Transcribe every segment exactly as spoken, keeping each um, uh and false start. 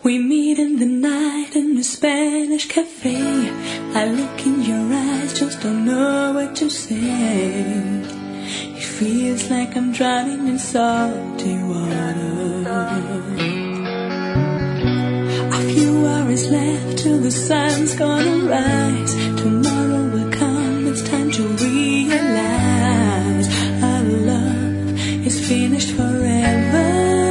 We meet in the night in a Spanish cafe. I look in your eyes, just don't know what to say. It feels like I'm drowning in salty water. A few hours left till the sun's gonna rise. Tomorrow will come, it's time to realize our love is finished forever.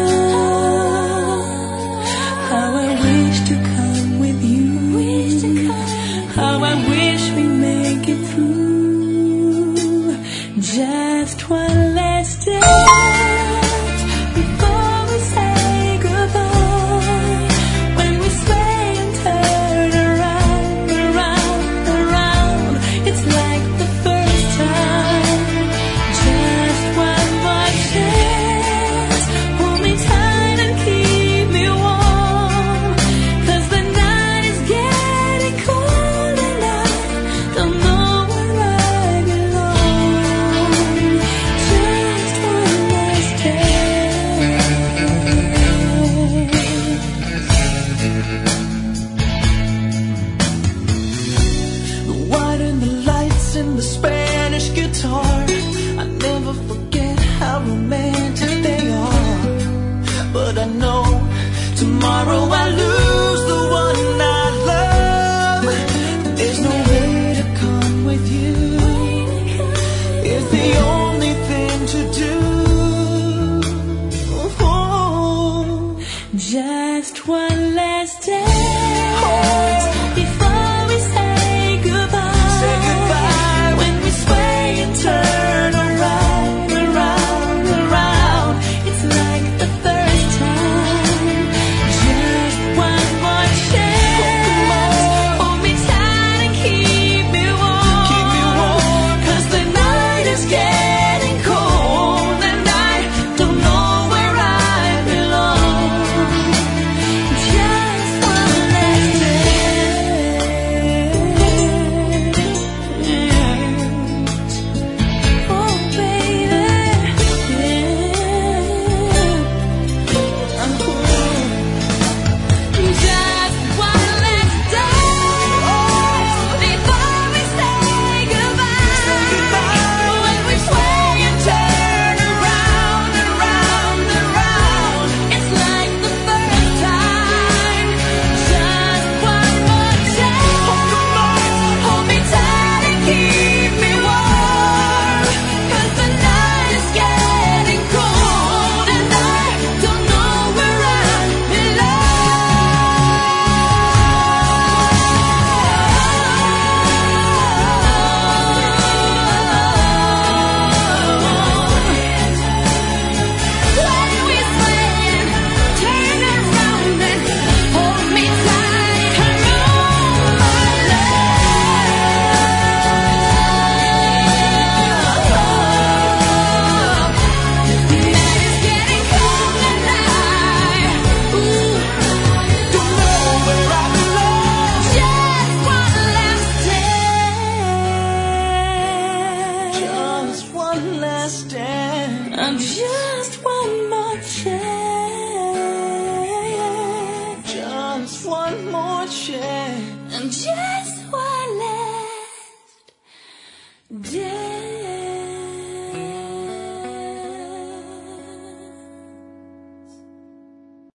How I wish to come with you. How I wish we make it through. Just one last dance before we say goodbye. When we sway and turn around, around, around, it's like the first time. Just one more chance. Hold me tight and keep me warm. 'Cause the night is getting cold and I don't know where I belong. Just one last dance. The white and the lights and the Spanish guitar, I never forget how romantic they are. But I know tomorrow I lose the one I love. There's no way to come with you. It's the only thing to do. Oh, just one last dance before we say goodbye. Say goodbye. When we sway and turn around, around, around, it's like the first time. Just one more chance. Hold me tight and keep me warm. Keep me warm. 'Cause the night is getting cold and I don't know where I belong. Just one last dance. Oh, baby. Yeah. I'm cool. Just one last dance before we say goodbye. When we sway and turn around, around, around, it's like the first time. Just one more chance. Hold me tight and keep me warm. 'Cause the night is getting cold and I don't know where I belong. When we sway and turn around and hold me tight, come on, my love. The night is getting cold and I, ooh, don't know where I belong. Just one last dance. Just one last dance. And just one more chance. Just one more chance. And just